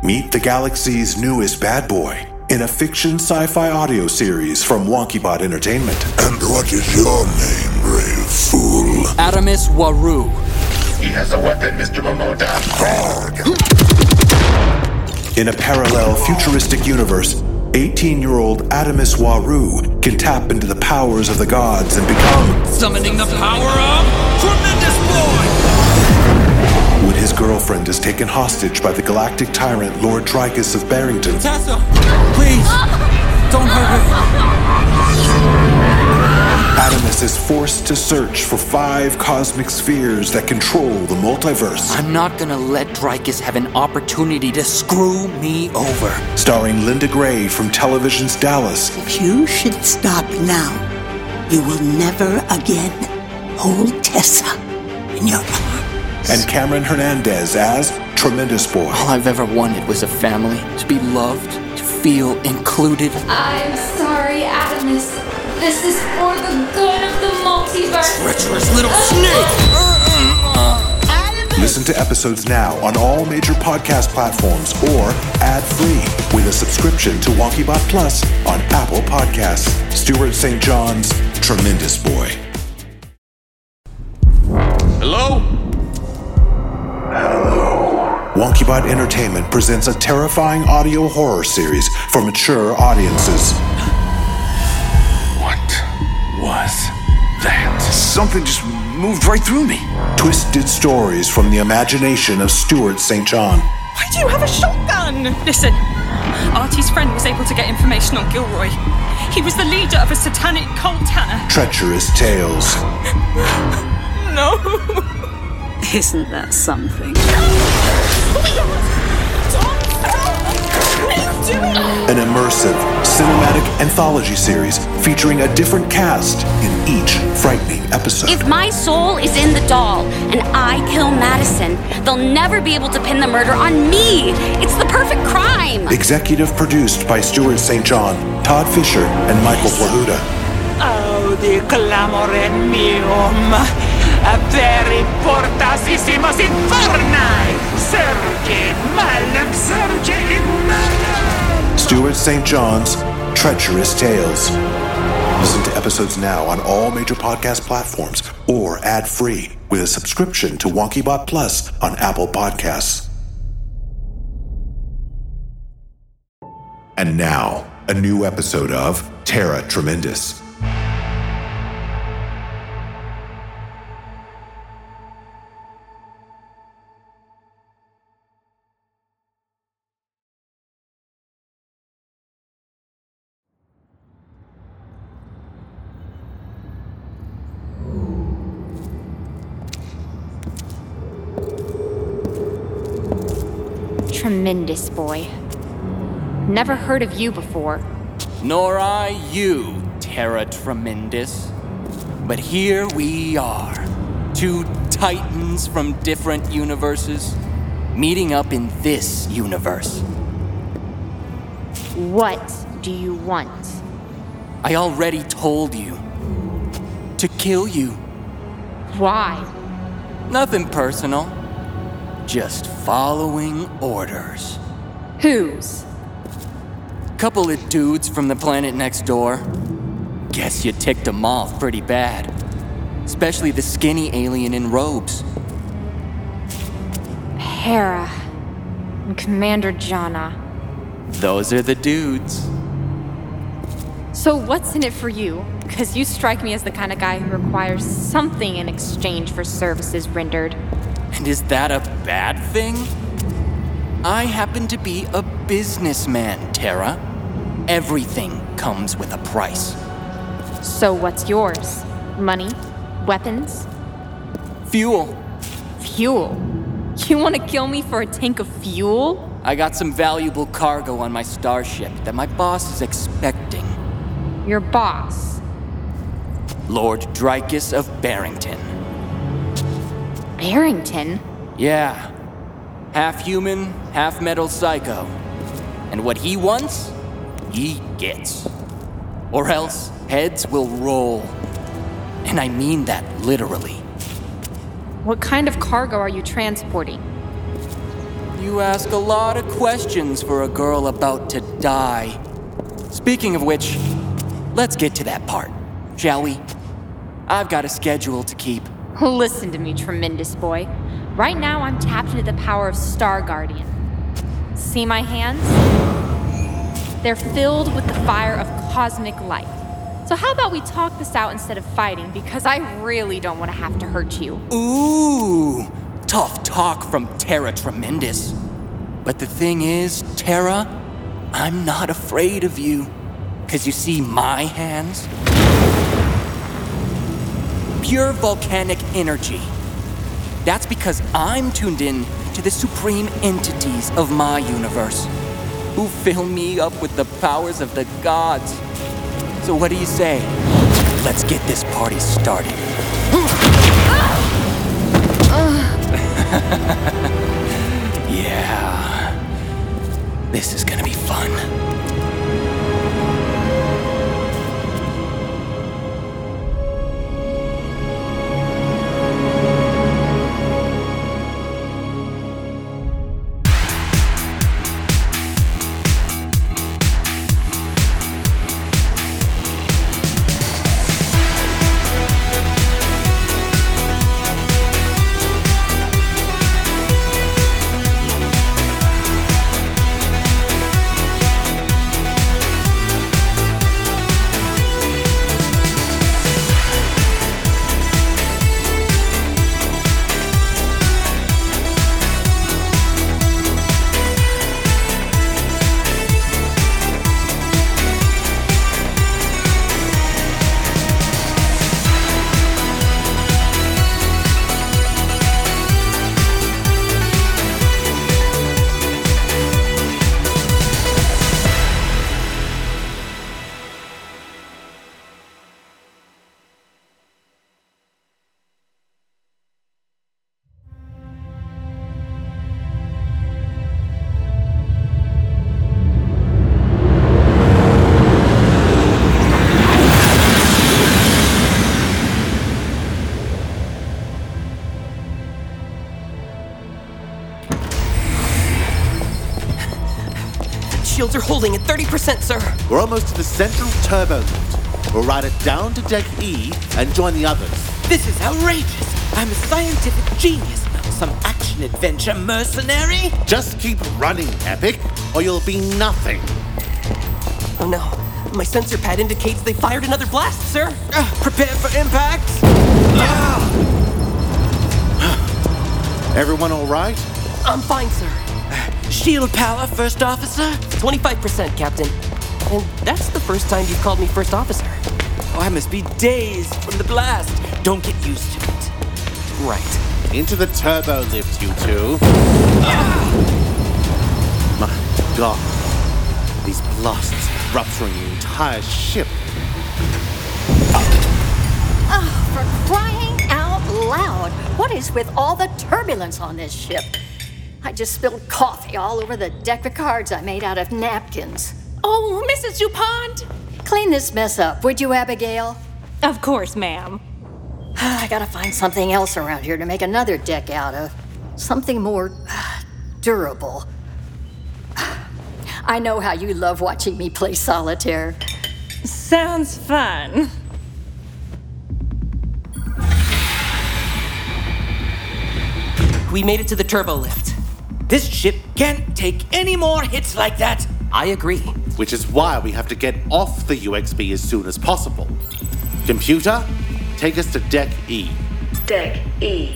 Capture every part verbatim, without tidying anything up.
Meet the galaxy's newest bad boy in a fiction sci-fi audio series from WonkyBot Entertainment. And what is your name, brave fool? Adamus Waru. He has a weapon, Mister Momoda. Guard! In a parallel futuristic universe, eighteen-year-old Adamus Waru can tap into the powers of the gods and become... Summoning the power of Tremendous Boy! When his girlfriend is taken hostage by the galactic tyrant Lord Dreykus of Barrington... Tessa, please, don't hurt her. Adamus is forced to search for five cosmic spheres that control the multiverse. I'm not gonna let Dreykus have an opportunity to screw me over. Starring Linda Gray from television's Dallas. If you should stop now, you will never again hold Tessa in your arms. And Cameron Hernandez as Tremendous Boy. All I've ever wanted was a family, to be loved, to feel included. I'm sorry, Adamus. This is for the good of the multiverse. Treacherous little snake! Listen to episodes now on all major podcast platforms or ad-free with a subscription to WonkyBot Plus on Apple Podcasts. Stuart Saint John's Tremendous Boy. Hello? WonkyBot Entertainment presents a terrifying audio horror series for mature audiences. What was that? Something just moved right through me. Twisted stories from the imagination of Stuart Saint John. Why do you have a shotgun? Listen, Artie's friend was able to get information on Gilroy. He was the leader of a satanic cult, Hannah. Treacherous tales. No. Isn't that something? An immersive, cinematic anthology series featuring a different cast in each frightening episode. If my soul is in the doll and I kill Madison, they'll never be able to pin the murder on me. It's the perfect crime. Executive produced by Stuart Saint John, Todd Fisher, and Michael Plahuta. Audi clamorem meum, aperi portasissimos inferni, surge malum, surge in malum. Stuart Saint John's Treacherous Tales. Listen to episodes now on all major podcast platforms or ad-free with a subscription to WonkyBot Plus on Apple Podcasts. And now, a new episode of Terra Tremendous. Tremendous Boy. Never heard of you before. Nor I you, Terra Tremendous. But here we are, two titans from different universes, meeting up in this universe. What do you want? I already told you. To kill you. Why? Nothing personal. Just following orders. Whose? Couple of dudes from the planet next door. Guess you ticked them off pretty bad. Especially the skinny alien in robes. Hera and Commander Jana. Those are the dudes. So what's in it for you? Because you strike me as the kind of guy who requires something in exchange for services rendered. And is that a bad thing? I happen to be a businessman, Terra. Everything comes with a price. So what's yours? Money? Weapons? Fuel. Fuel? You want to kill me for a tank of fuel? I got some valuable cargo on my starship that my boss is expecting. Your boss? Lord Dreykus of Barrington. Barrington? Yeah. Half human, half metal psycho. And what he wants, he gets. Or else, heads will roll. And I mean that literally. What kind of cargo are you transporting? You ask a lot of questions for a girl about to die. Speaking of which, let's get to that part, shall we? I've got a schedule to keep. Listen to me, tremendous boy. Right now, I'm tapped into the power of Star Guardian. See my hands? They're filled with the fire of cosmic light. So how about we talk this out instead of fighting, because I really don't want to have to hurt you. Ooh, tough talk from Terra Tremendous. But the thing is, Terra, I'm not afraid of you. Because you see my hands? Pure volcanic energy. That's because I'm tuned in to the supreme entities of my universe, who fill me up with the powers of the gods. So what do you say? Let's get this party started. Yeah, this is gonna be fun. Shields are holding at thirty percent, sir. We're almost to the central turbo lift. We'll ride it down to Deck E and join the others. This is outrageous. I'm a scientific genius, not some action-adventure mercenary. Just keep running, Epic, or you'll be nothing. Oh no, my sensor pad indicates they fired another blast, sir. Uh, prepare for impact. Ah! Everyone all right? I'm fine, sir. Shield power, First Officer? twenty-five percent, Captain. And that's the first time you've called me First Officer. Oh, I must be dazed from the blast. Don't get used to it. Right. Into the turbo lift, you two. Ah! My God. These blasts rupturing the entire ship. Oh, for crying out loud. What is with all the turbulence on this ship? I just spilled coffee all over the deck of cards I made out of napkins. Oh, Missus DuPont! Clean this mess up, would you, Abigail? Of course, ma'am. I gotta find something else around here to make another deck out of. Something more uh, durable. I know how you love watching me play solitaire. Sounds fun. We made it to the turbo lift. This ship can't take any more hits like that. I agree. Which is why we have to get off the U X B as soon as possible. Computer, take us to Deck E. Deck E.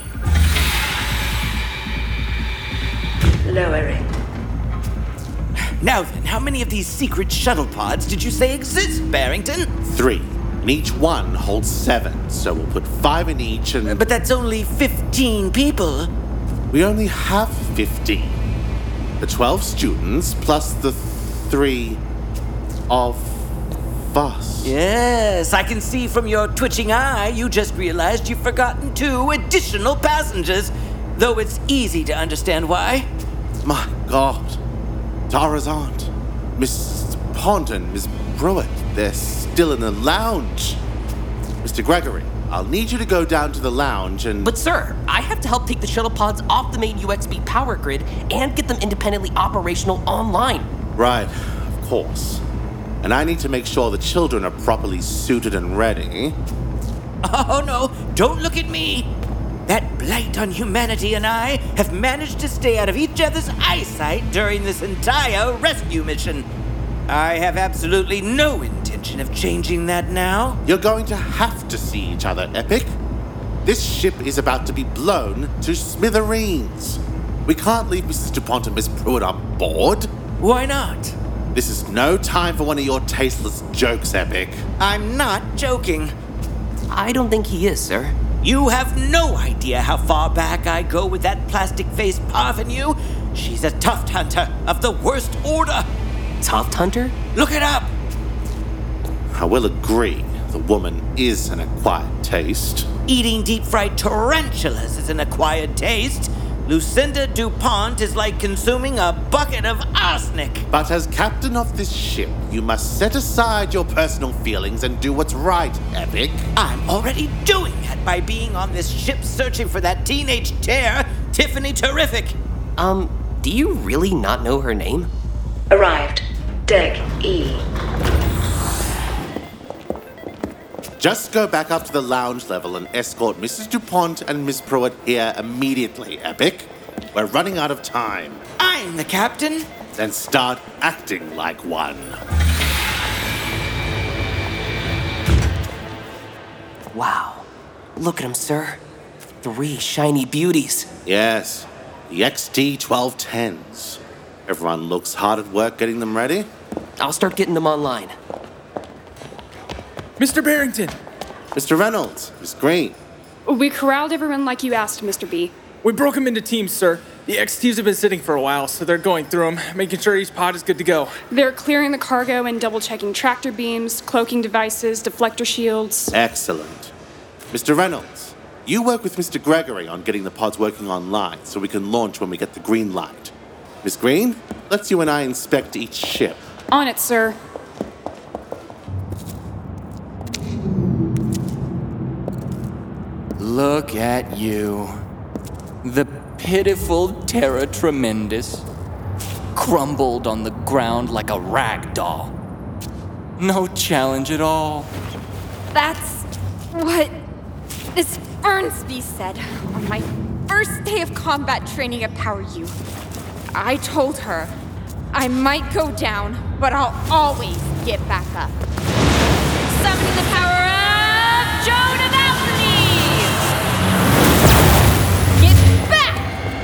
Lowering. Now then, how many of these secret shuttle pods did you say exist, Barrington? Three. And each one holds seven, so we'll put five in each and... Uh, but that's only fifteen people. We only have fifteen. The twelve students plus the three of us. Yes, I can see from your twitching eye you just realized you've forgotten two additional passengers, though it's easy to understand why. My God. Tara's aunt, Miss Pond and Miss Pruitt, they're still in the lounge. Mister Gregory, I'll need you to go down to the lounge and... But sir, I have to help take the shuttle pods off the main U X B power grid and get them independently operational online. Right, of course. And I need to make sure the children are properly suited and ready. Oh no, don't look at me! That blight on humanity and I have managed to stay out of each other's eyesight during this entire rescue mission. I have absolutely no intention of changing that now. You're going to have to see each other, Epic. This ship is about to be blown to smithereens. We can't leave Missus DuPont and Miss Pruitt on board. Why not? This is no time for one of your tasteless jokes, Epic. I'm not joking. I don't think he is, sir. You have no idea how far back I go with that plastic-faced parvenu. She's a tuft hunter of the worst order. Tuft hunter? Look it up! I will agree, the woman is an acquired taste. Eating deep-fried tarantulas is an acquired taste. Lucinda DuPont is like consuming a bucket of arsenic. But as captain of this ship, you must set aside your personal feelings and do what's right, Epic. I'm already doing that by being on this ship searching for that teenage tear, Tiffany Terrific. Um, do you really not know her name? Arrived. Deck E. Just go back up to the lounge level and escort Missus DuPont and Miss Pruitt here immediately, Epic. We're running out of time. I'm the captain. Then start acting like one. Wow. Look at him, sir. Three shiny beauties. Yes, the X T twelve tens. Everyone looks hard at work getting them ready. I'll start getting them online. Mister Barrington! Mister Reynolds, Miss Green. We corralled everyone like you asked, Mister B. We broke them into teams, sir. The X Ts have been sitting for a while, so they're going through them, making sure each pod is good to go. They're clearing the cargo and double-checking tractor beams, cloaking devices, deflector shields. Excellent. Mister Reynolds, you work with Mister Gregory on getting the pods working online so we can launch when we get the green light. Miss Green, let's you and I inspect each ship. On it, sir. Look at you. The pitiful Terra Tremendous. Crumbled on the ground like a rag doll. No challenge at all. That's what Miss Fernsby said on my first day of combat training at Power U. I told her I might go down, but I'll always get back up. Summoning the power of Joan of Albany! Get back!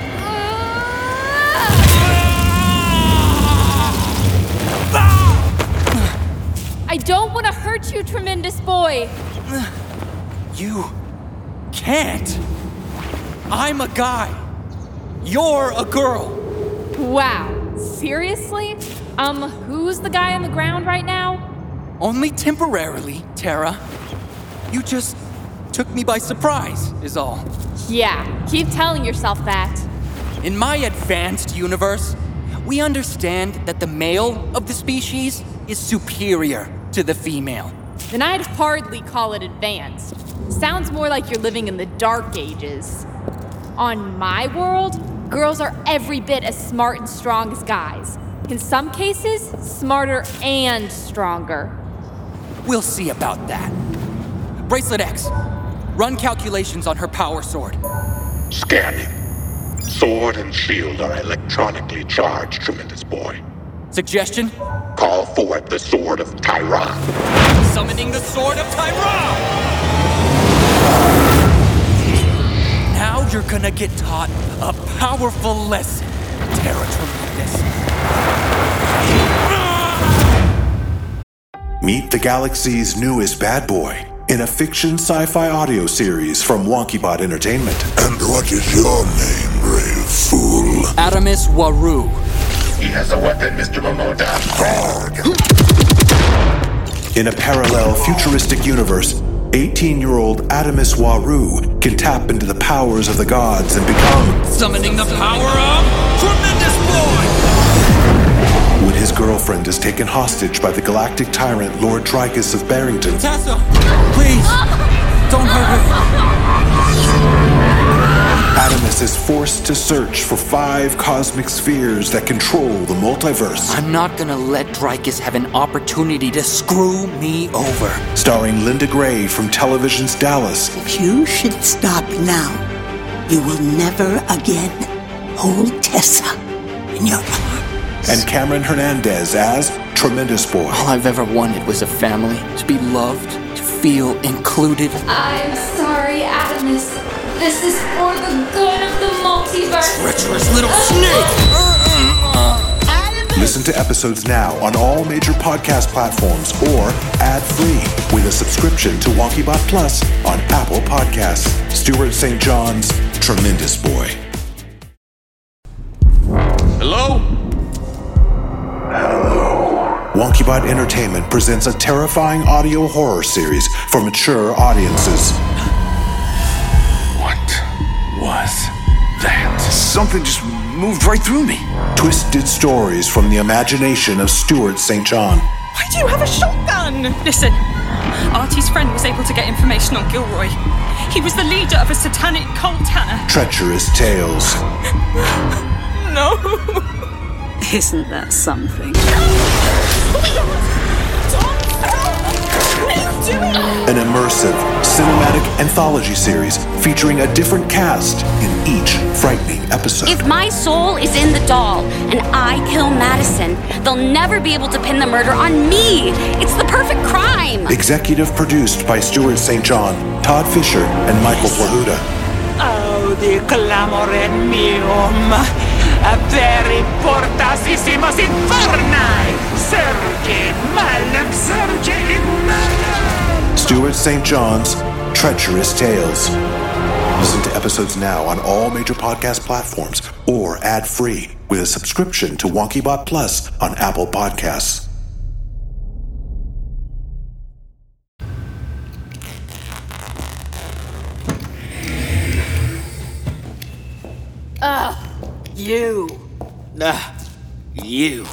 I don't want to hurt you, tremendous boy. You can't. I'm a guy. You're a girl. Wow, seriously? Um, who's the guy on the ground right now? Only temporarily, Terra. You just took me by surprise, is all. Yeah, keep telling yourself that. In my advanced universe, we understand that the male of the species is superior to the female. Then I'd hardly call it advanced. Sounds more like you're living in the Dark Ages. On my world, girls are every bit as smart and strong as guys. In some cases, smarter and stronger. We'll see about that. Bracelet X, run calculations on her power sword. Scanning. Sword and shield are electronically charged, tremendous boy. Suggestion? Call forth the Sword of Tyron. Summoning the Sword of Tyron! Now you're gonna get taught a powerful lesson, Terra Tremendous. Meet the galaxy's newest bad boy in a fiction sci-fi audio series from WonkyBot Entertainment. And what is your name, brave fool? Adamus Waru. He has a weapon, Mister Momoda. In a parallel futuristic universe, eighteen-year-old Adamus Waru can tap into the powers of the gods and become... Summoning the power of Tremendous Boy! When his girlfriend is taken hostage by the galactic tyrant Lord Tricus of Barrington... Tessa, please! Don't hurt her! Adamus is forced to search for five cosmic spheres that control the multiverse. I'm not gonna let Drykus have an opportunity to screw me over. Starring Linda Gray from television's Dallas. If you should stop now, you will never again hold Tessa in your arms. And Cameron Hernandez as Tremendous Boy. All I've ever wanted was a family, to be loved, to feel included. I'm sorry, Adamus. This is for the good of the multiverse. Treacherous little snake! Listen to episodes now on all major podcast platforms or ad-free with a subscription to WonkyBot Plus on Apple Podcasts. Stuart Saint John's Tremendous Boy. Hello? WonkyBot Entertainment presents a terrifying audio horror series for mature audiences. Was that? Something just moved right through me. Twisted stories from the imagination of Stuart Saint John. Why do you have a shotgun? Listen, Artie's friend was able to get information on Gilroy. He was the leader of a satanic cult, Hannah. Treacherous tales. No. Isn't that something? An immersive, cinematic anthology series featuring a different cast in each frightening episode. If my soul is in the doll and I kill Madison, they'll never be able to pin the murder on me. It's the perfect crime. Executive produced by Stuart Saint John, Todd Fisher, and Michael Plahuta. Audi clamorem meum, aperi portasisimus inferni, surge malum surge in malum. Stuart Saint John's Treacherous Tales. Listen to episodes now on all major podcast platforms or ad-free with a subscription to WonkyBot Plus on Apple Podcasts. Ah, you. Ah, you.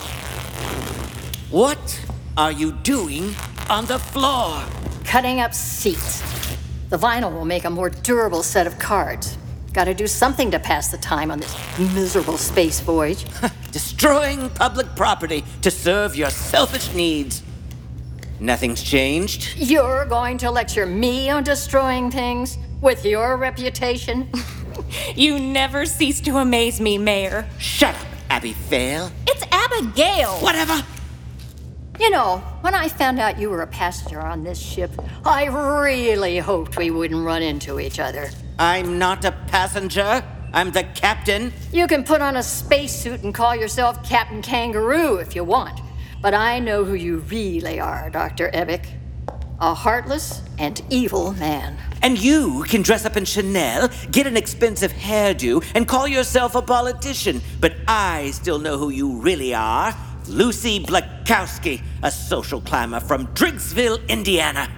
What are you doing on the floor? Cutting up seats. The vinyl will make a more durable set of cards. Gotta do something to pass the time on this miserable space voyage. Destroying public property to serve your selfish needs. Nothing's changed. You're going to lecture me on destroying things with your reputation? You never cease to amaze me, Mayor. Shut up, Abby Fail. It's Abigail. Whatever. You know, when I found out you were a passenger on this ship, I really hoped we wouldn't run into each other. I'm not a passenger. I'm the captain. You can put on a spacesuit and call yourself Captain Kangaroo if you want. But I know who you really are, Doctor Ebic. A heartless and evil man. And you can dress up in Chanel, get an expensive hairdo, and call yourself a politician. But I still know who you really are. Lucy Blakowski, a social climber from Driggsville, Indiana.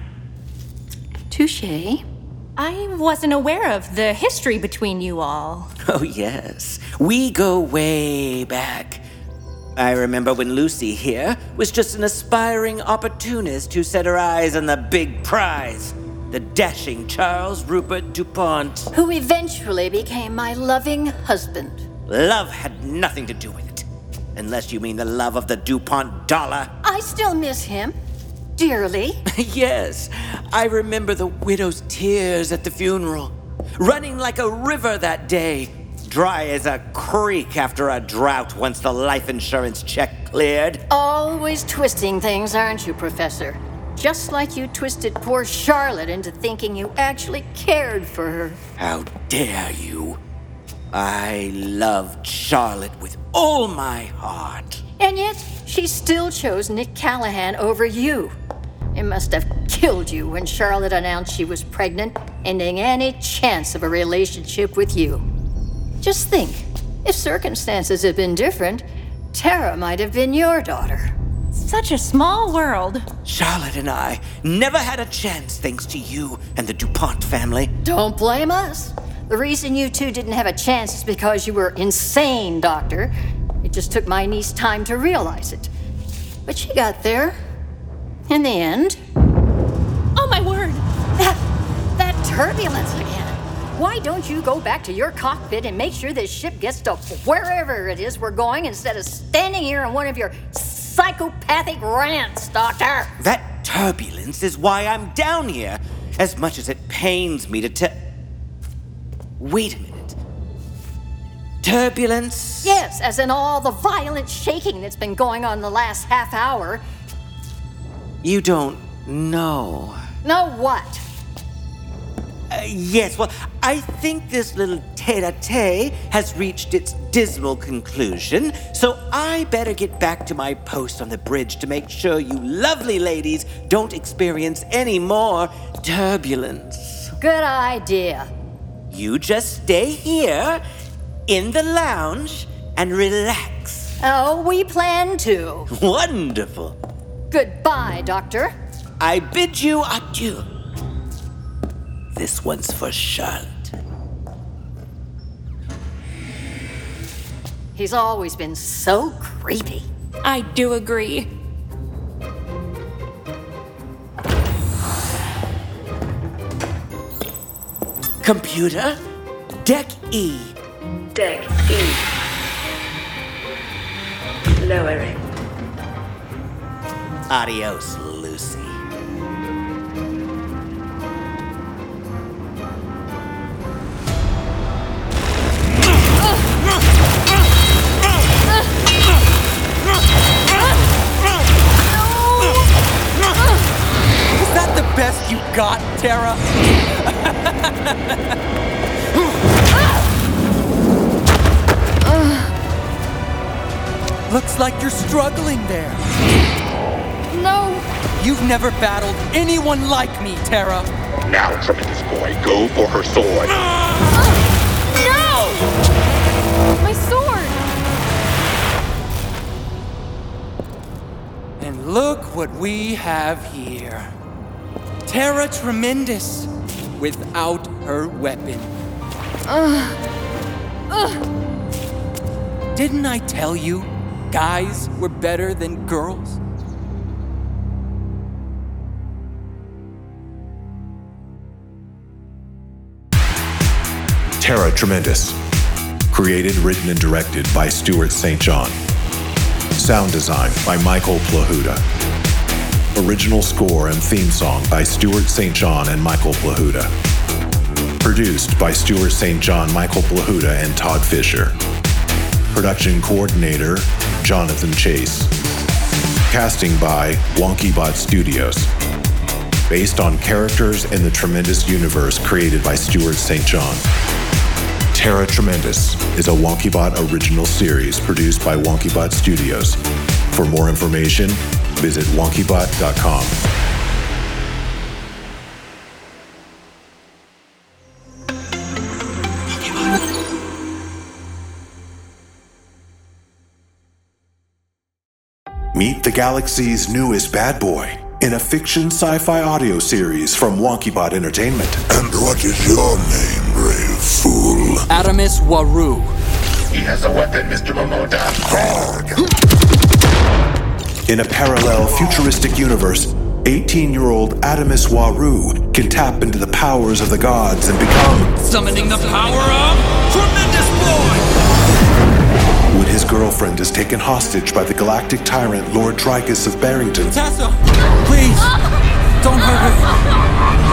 Touché. I wasn't aware of the history between you all. Oh, yes. We go way back. I remember when Lucy here was just an aspiring opportunist who set her eyes on the big prize, the dashing Charles Rupert DuPont. Who eventually became my loving husband. Love had nothing to do with it. Unless you mean the love of the DuPont dollar. I still miss him. Dearly. Yes. I remember the widow's tears at the funeral. Running like a river that day. Dry as a creek after a drought once the life insurance check cleared. Always twisting things, aren't you, Professor? Just like you twisted poor Charlotte into thinking you actually cared for her. How dare you? I loved Charlotte with all my heart. And yet, she still chose Nick Callahan over you. It must have killed you when Charlotte announced she was pregnant, ending any chance of a relationship with you. Just think, if circumstances had been different, Tara might have been your daughter. Such a small world. Charlotte and I never had a chance thanks to you and the DuPont family. Don't blame us. The reason you two didn't have a chance is because you were insane, Doctor. It just took my niece time to realize it. But she got there. In the end. Oh, my word. That, that turbulence again. Why don't you go back to your cockpit and make sure this ship gets to wherever it is we're going instead of standing here on one of your psychopathic rants, Doctor? That turbulence is why I'm down here, as much as it pains me to tell. Wait a minute. Turbulence? Yes, as in all the violent shaking that's been going on the last half hour. You don't know. Know what? Uh, yes, well, I think this little tete-a-tete has reached its dismal conclusion, so I better get back to my post on the bridge to make sure you lovely ladies don't experience any more turbulence. Good idea. You just stay here, in the lounge, and relax. Oh, we plan to. Wonderful. Goodbye, Doctor. I bid you adieu. This one's for Charlotte. He's always been so creepy. I do agree. Computer, Deck E. Deck E. Lowering. Adios, Lucy. Is that the best you got, Tara? Looks like you're struggling there. No. You've never battled anyone like me, Tara. Now, tremendous boy, go for her sword. No! My sword! And look what we have here. Tara Tremendous, without her weapon. Ugh. Ugh. Didn't I tell you guys were better than girls? Tara Tremendous. Created, written, and directed by Stuart Saint John. Sound design by Michael Plahuta. Original score and theme song by Stuart Saint John and Michael Plahuta. Produced by Stuart Saint John, Michael Plahuta, and Todd Fisher. Production coordinator, Jonathan Chase. Casting by WonkyBot Studios. Based on characters in the Tremendous universe created by Stuart Saint John. Tara Tremendous is a WonkyBot original series produced by WonkyBot Studios. For more information, visit wonky bot dot com. Meet the galaxy's newest bad boy in a fiction sci-fi audio series from WonkyBot Entertainment. And what is your name, brave fool? Adamus Waru. He has a weapon, Mister Momoda. In a parallel futuristic universe, eighteen-year-old Adamus Waru can tap into the powers of the gods and become... Summoning the power of Tremendous Boy! When his girlfriend is taken hostage by the galactic tyrant Lord Tricus of Barrington... Tessa, please, don't hurt her.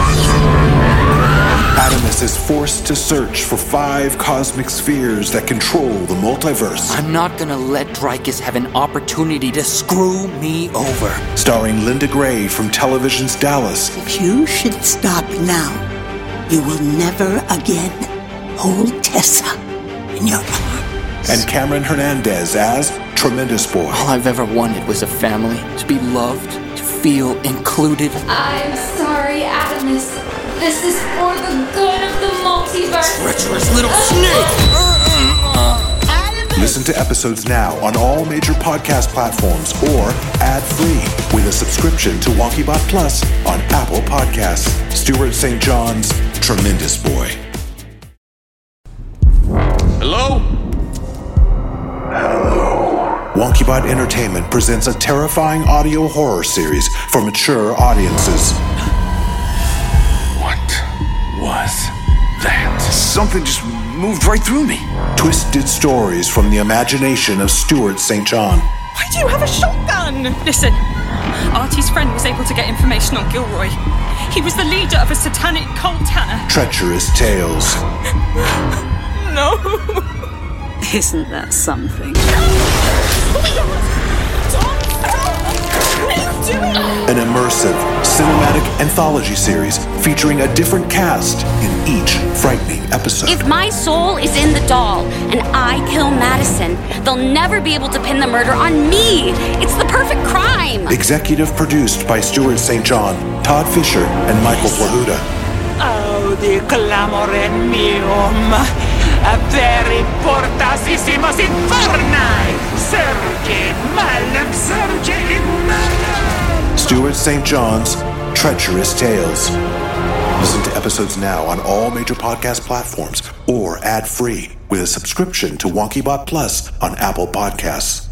Adamus is forced to search for five cosmic spheres that control the multiverse. I'm not gonna let Dreykus have an opportunity to screw me over. Starring Linda Gray from television's Dallas. If you should stop now, you will never again hold Tessa in your arms. And Cameron Hernandez as Tremendous Boy. All I've ever wanted was a family, to be loved, to feel included. I'm sorry, Adamus. This is for the good of the multiverse. Treacherous little snake! Listen to episodes now on all major podcast platforms or ad-free with a subscription to WonkyBot Plus on Apple Podcasts. Stuart Saint John's Tremendous Boy. Hello? Hello. WonkyBot Entertainment presents a terrifying audio horror series for mature audiences. What was that? Something just moved right through me. Twisted stories from the imagination of Stuart Saint John. Why do you have a shotgun? Listen, Artie's friend was able to get information on Gilroy. He was the leader of a satanic cult, Hannah. Treacherous tales. No. Isn't that something? An immersive, cinematic anthology series featuring a different cast in each frightening episode. If my soul is in the doll and I kill Madison, they'll never be able to pin the murder on me. It's the perfect crime. Executive produced by Stuart Saint John, Todd Fisher, and Michael Plahuta. Audi clamorem meum, averi portasissimos inferni, surge malum, surge in malum. Stuart Saint John's Treacherous Tales. Listen to episodes now on all major podcast platforms or ad-free with a subscription to WonkyBot Plus on Apple Podcasts.